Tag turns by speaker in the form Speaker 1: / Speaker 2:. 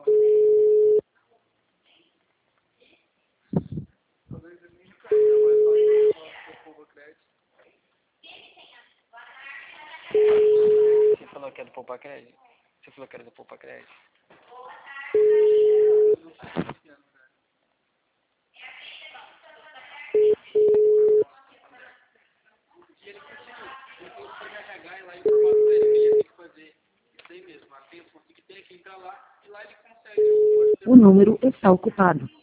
Speaker 1: Você falou que é do Poupa Crédito? Você falou que era do Poupa Crédito?
Speaker 2: O número está ocupado.